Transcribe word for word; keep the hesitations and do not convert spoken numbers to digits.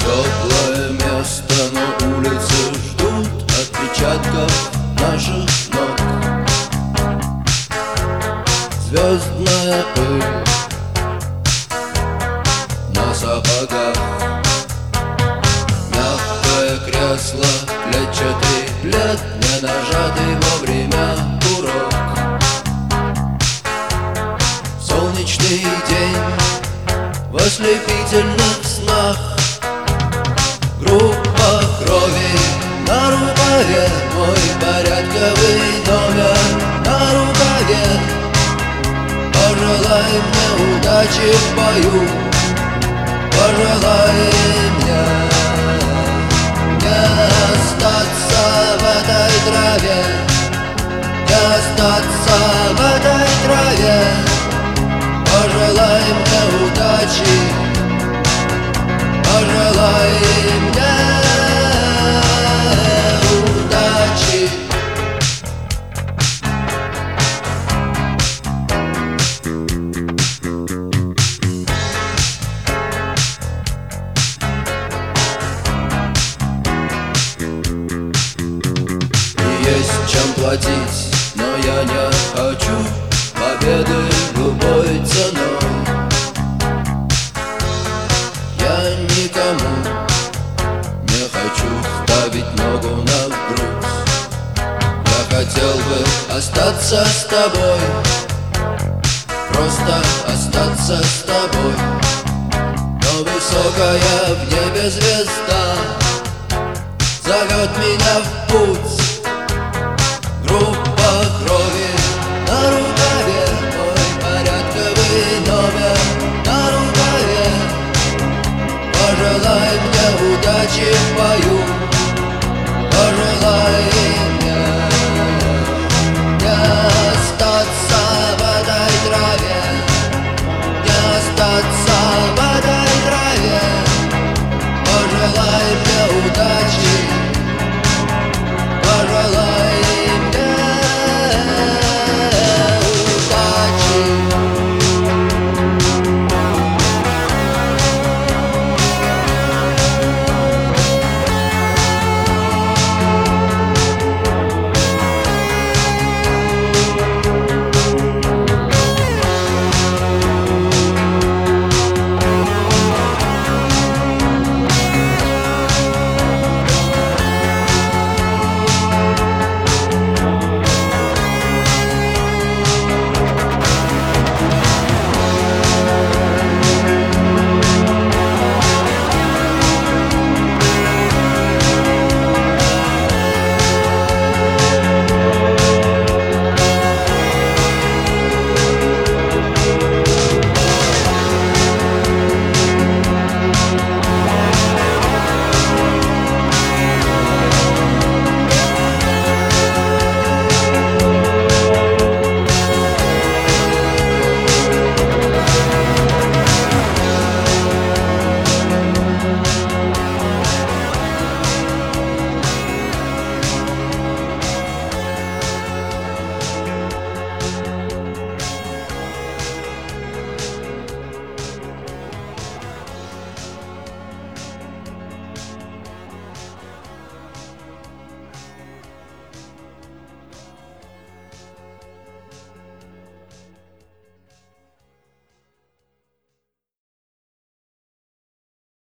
Теплое место, но улицы ждут отпечатков наших ног. Звездная пыль на сапогах, мягкое кресло, клетчатый плед, не нажатый вовремя курок. Солнечный день в ослепительных снах, группа крови на рукаве, мой порядковый номер на рукаве. Пожелай мне удачи в бою, пожелай мне не остаться в этой траве, не остаться в этой траве. Пожелай мне удачи, пожелай мне удачи. Есть чем платить, но я не хочу победы любой ценой. Я никому не хочу ставить ногу на грудь. Я хотел бы остаться с тобой, просто остаться с тобой. Но высокая в небе звезда зовет меня в путь.